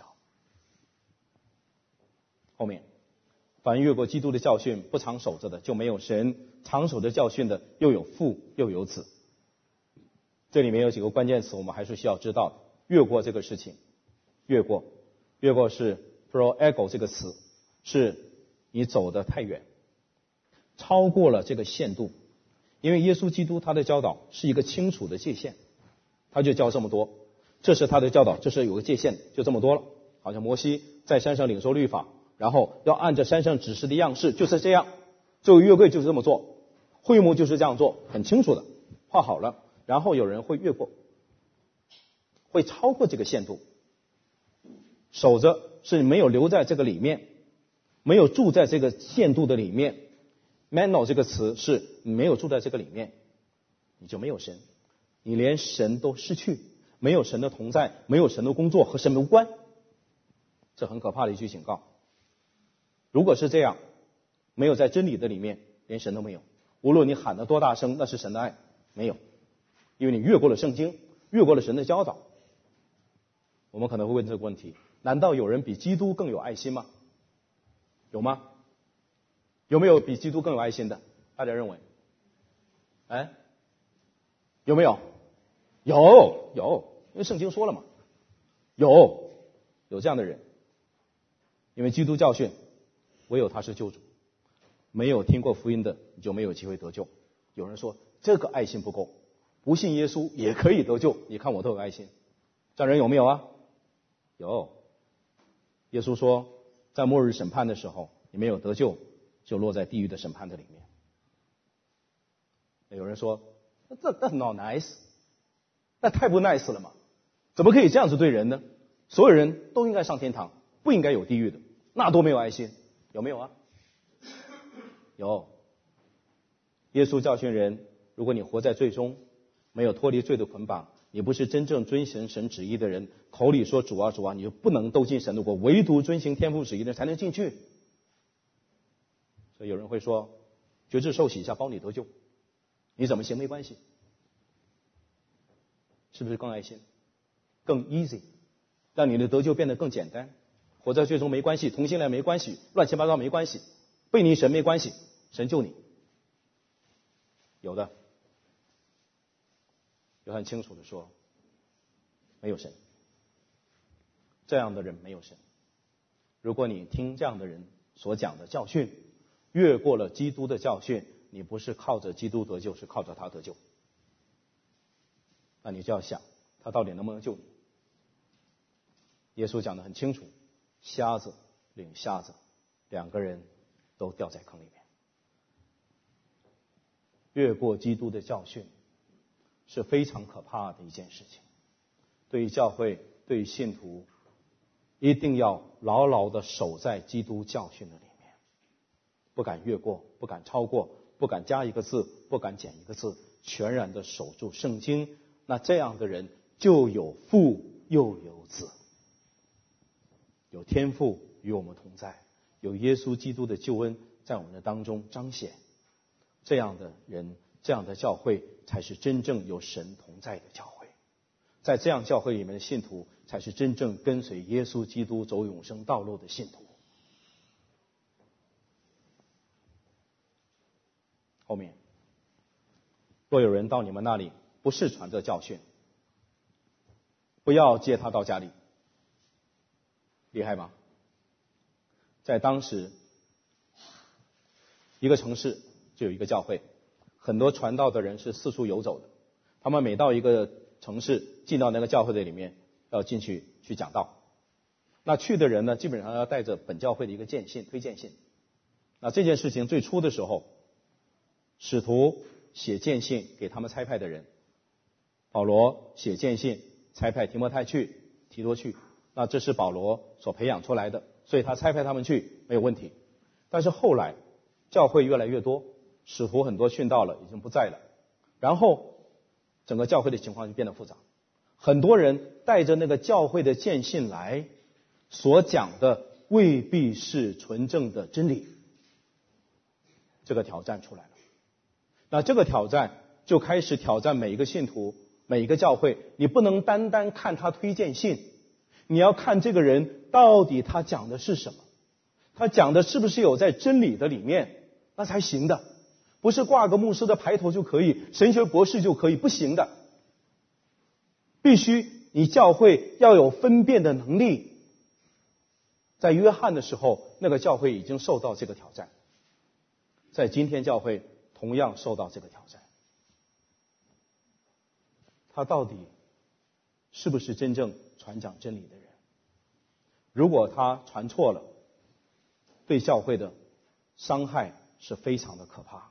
后面，凡越过基督的教训不常守着的，就没有神；常守着教训的，又有父又有子。这里面有几个关键词，我们还是需要知道。越过这个事情，越过是 proego 这个词，是你走得太远，超过了这个限度。因为耶稣基督他的教导是一个清楚的界限，他就教这么多，这是他的教导，这是有个界限，就这么多了。好像摩西在山上领受律法，然后要按着山上指示的样式，就是这样。这个约柜就是这么做，会幕就是这样做，很清楚的画好了。然后有人会越过，会超过这个限度，守着是没有留在这个里面，没有住在这个限度的里面。meno 这个词是没有住在这个里面，你就没有神，你连神都失去，没有神的同在，没有神的工作，和神无关。这很可怕的一句警告。如果是这样，没有在真理的里面，连神都没有。无论你喊得多大声，那是神的爱没有，因为你越过了圣经，越过了神的教导。我们可能会问这个问题：难道有人比基督更有爱心吗？有吗？有没有比基督更有爱心的？大家认为？有没有？有，因为圣经说了嘛，有这样的人。因为基督教训，唯有他是救主，没有听过福音的，你就没有机会得救。有人说这个爱心不够，不信耶稣也可以得救，你看我都有爱心。这样人有没有啊？有。耶稣说，在末日审判的时候，你没有得救，就落在地狱的审判的里面。有人说，那 not nice， 那太不 nice 了嘛？怎么可以这样子对人呢？所有人都应该上天堂，不应该有地狱的，那多没有爱心，有没有啊？有。耶稣教训人，如果你活在罪中，没有脱离罪的捆绑，你不是真正遵行神旨意的人，口里说主啊主啊，你就不能都进神的国，唯独遵行天父旨意的人才能进去。所以有人会说，决志受洗一下包你得救，你怎么行没关系，是不是更爱心，更 easy， 让你的得救变得更简单？活在罪中没关系，同性恋没关系，乱七八糟没关系，背逆神没关系，神救你。有的，有很清楚的说，没有神，这样的人没有神。如果你听这样的人所讲的教训，越过了基督的教训，你不是靠着基督得救，是靠着他得救，那你就要想他到底能不能救你。耶稣讲得很清楚，瞎子领瞎子，两个人都掉在坑里面。越过基督的教训是非常可怕的一件事情。对于教会，对于信徒，一定要牢牢地守在基督教训的里面，不敢越过，不敢超过，不敢加一个字，不敢减一个字，全然地守住圣经。那这样的人就有父又有子，有天父与我们同在，有耶稣基督的救恩在我们的当中彰显。这样的人，这样的教会才是真正有神同在的教会。在这样教会里面的信徒，才是真正跟随耶稣基督走永生道路的信徒。后面，若有人到你们那里不是传这教训，不要接他到家里。厉害吗？在当时，一个城市就有一个教会，很多传道的人是四处游走的。他们每到一个城市，进到那个教会的里面，要进去讲道。那去的人呢，基本上要带着本教会的一个荐信、推荐信。那这件事情最初的时候，使徒写荐信给他们差派的人，保罗写荐信差派提摩太去、提多去。那这是保罗所培养出来的，所以他差派他们去没有问题。但是后来教会越来越多， 使徒很多殉道了，已经不在了，然后整个教会的情况就变得复杂，很多人带着那个教会的见信来，所讲的未必是纯正的真理，这个挑战出来了。那这个挑战就开始挑战每一个信徒，每一个教会，你不能单单看他推荐信，你要看这个人到底他讲的是什么，他讲的是不是有在真理的里面，那才行的，不是挂个牧师的牌头就可以，神学博士就可以，不行的。必须你教会要有分辨的能力。在约翰的时候，那个教会已经受到这个挑战，在今天教会同样受到这个挑战。他到底是不是真正传讲真理的人？如果他传错了，对教会的伤害是非常的可怕。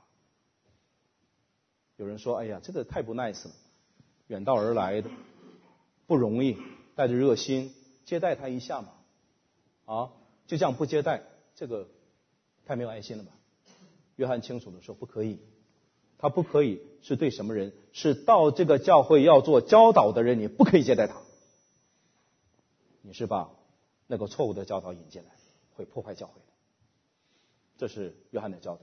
有人说，哎呀，这个太不 nice 了，远道而来的不容易，带着热心接待他一下嘛，就这样不接待，这个太没有爱心了吧？约翰清楚的说，不可以。他不可以是对什么人？是到这个教会要做教导的人，你不可以接待他。你是把那个错误的教导引进来，会破坏教会的。这是约翰的教导。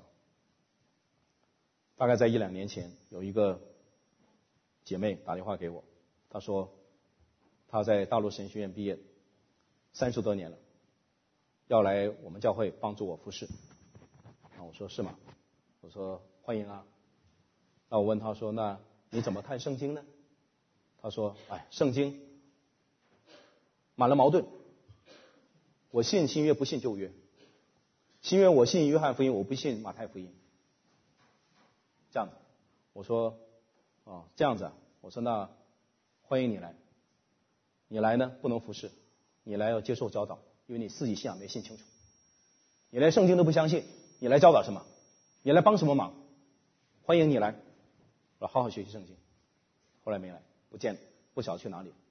大概在1-2年前，有一个姐妹打电话给我，她说她在大陆神学院毕业30多年了，要来我们教会帮助我服侍。我说是吗？我说欢迎啊。那我问他说，那你怎么看圣经呢？他说，圣经满了矛盾，我信新约不信旧约，新约我信约翰福音，我不信马太福音，这样子。我说这样子啊。我说那欢迎你来，你来呢不能服侍，你来要接受教导，因为你自己信仰没信清楚，你连圣经都不相信，你来教导什么？你来帮什么忙？欢迎你来，我好好学习圣经。后来没来，不见了，不晓得去哪里。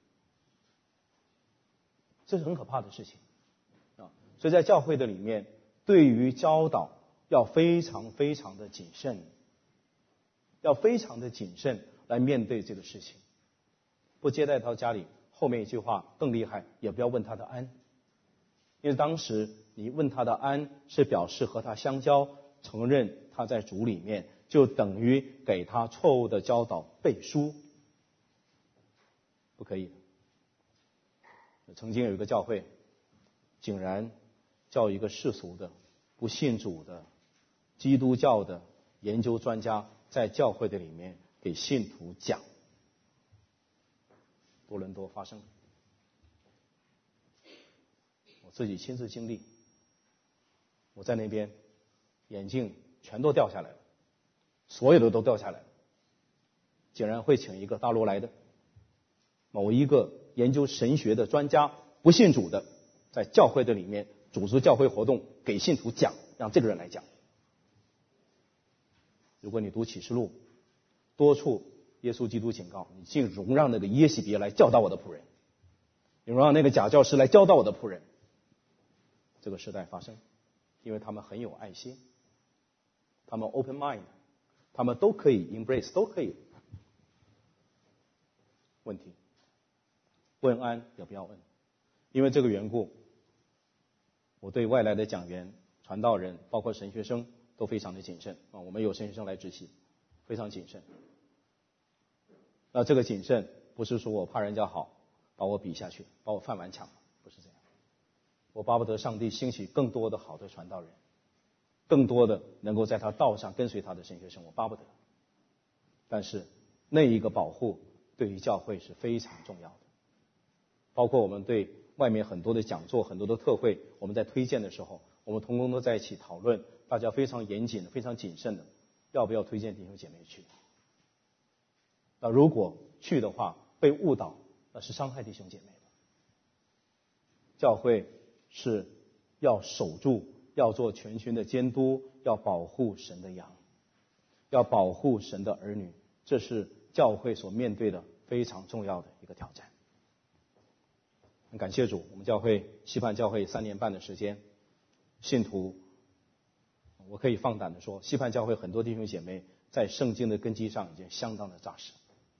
这是很可怕的事情所以在教会的里面，对于教导要非常非常的谨慎，要非常的谨慎来面对这个事情。不接待到家里，后面一句话更厉害，也不要问他的安，因为当时你问他的安是表示和他相交，承认他在主里面，就等于给他错误的教导背书，不可以。曾经有一个教会，竟然叫一个世俗的、不信主的、基督教的研究专家在教会的里面给信徒讲，多伦多发生，我自己亲自经历。我在那边眼镜全都掉下来了，所有的都掉下来了，竟然会请一个大陆来的某一个研究神学的专家，不信主的，在教会的里面组织教会活动，给信徒讲，让这个人来讲。如果你读启示录，多处耶稣基督警告你，竟容让那个耶洗别来教导我的仆人，你容让那个假教师来教导我的仆人。这个时代发生，因为他们很有爱心，他们 open mind， 他们都可以 embrace， 都可以。问题问安也不要问，因为这个缘故，我对外来的讲员、传道人，包括神学生都非常的谨慎我们有神学生来执行，非常谨慎。那这个谨慎不是说我怕人家好，把我比下去，把我饭碗抢了，不是这样。我巴不得上帝兴起更多的好的传道人，更多的能够在他道上跟随他的神学生，我巴不得。但是那一个保护对于教会是非常重要的。包括我们对外面很多的讲座、很多的特会，我们在推荐的时候，我们同工都在一起讨论，大家非常严谨的、非常谨慎的，要不要推荐弟兄姐妹去。那如果去的话被误导，那是伤害弟兄姐妹的。教会是要守住，要做全群的监督，要保护神的羊，要保护神的儿女，这是教会所面对的非常重要的一个挑战。很感谢主，我们教会期盼教会3年半的时间，信徒我可以放胆的说，西盼教会很多弟兄姐妹在圣经的根基上已经相当的扎实。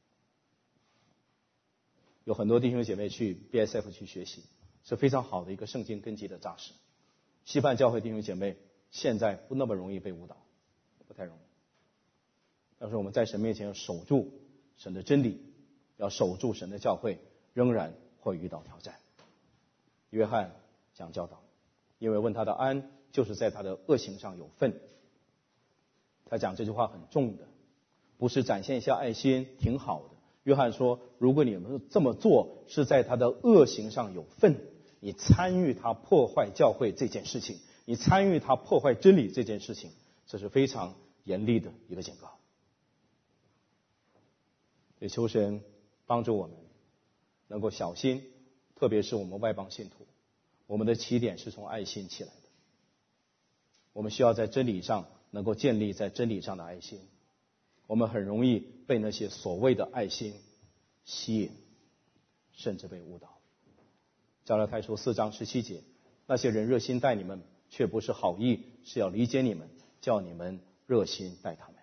有很多弟兄姐妹去 BSF 去学习，是非常好的一个圣经根基的扎实。西盼教会弟兄姐妹现在不那么容易被误导，不太容易。但是我们在神面前要守住神的真理，要守住神的教会，仍然会遇到挑战。约翰讲教导，因为问他的安，就是在他的恶行上有份。他讲这句话很重的，不是展现一下爱心挺好的。约翰说，如果你们这么做是在他的恶行上有份，你参与他破坏教会这件事情，你参与他破坏真理这件事情，这是非常严厉的一个警告。也求神帮助我们能够小心，特别是我们外邦信徒，我们的起点是从爱心起来的，我们需要在真理上能够建立在真理上的爱心。我们很容易被那些所谓的爱心吸引，甚至被误导。加拉太书4章17节，那些人热心待你们，却不是好意，是要理解你们，叫你们热心待他们。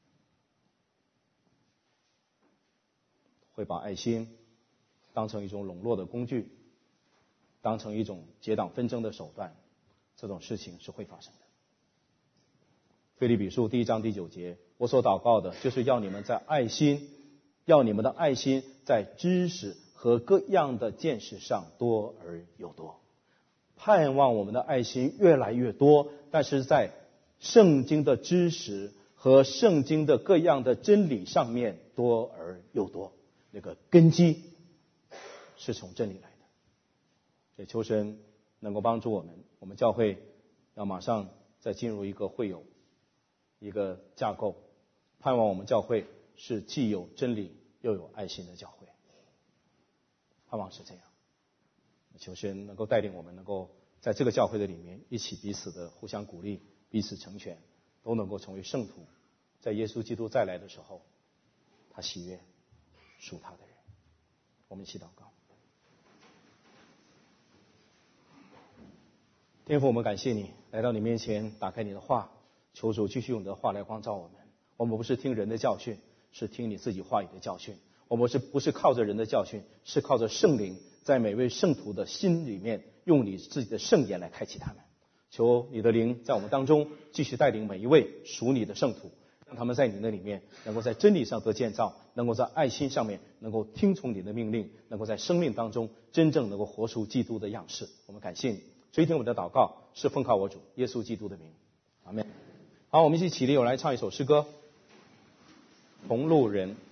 会把爱心当成一种笼络的工具，当成一种结党纷争的手段，这种事情是会发生的。腓立比书1章9节，我所祷告的就是要你们的爱心在知识和各样的见识上多而又多。盼望我们的爱心越来越多，但是在圣经的知识和圣经的各样的真理上面多而又多。那个根基是从真理来的。也求神能够帮助我们，我们教会要马上再进入一个会友一个架构，盼望我们教会是既有真理又有爱心的教会，盼望是这样。求神能够带领我们，能够在这个教会的里面一起彼此的互相鼓励，彼此成全，都能够成为圣徒，在耶稣基督再来的时候，他喜悦属他的人。我们一起祷告。天父，我们感谢你来到你面前，打开你的话，求主继续用你的话来光照我们。我们不是听人的教训，是听你自己话语的教训。我们不是靠着人的教训，是靠着圣灵在每位圣徒的心里面，用你自己的圣言来开启他们。求你的灵在我们当中继续带领每一位属你的圣徒，让他们在你那里面能够在真理上得建造，能够在爱心上面能够听从你的命令，能够在生命当中真正能够活出基督的样式。我们感谢你，垂听我们的祷告，是奉靠我主耶稣基督的名，阿们。好，我们一起起立，我来唱一首诗歌《同路人》。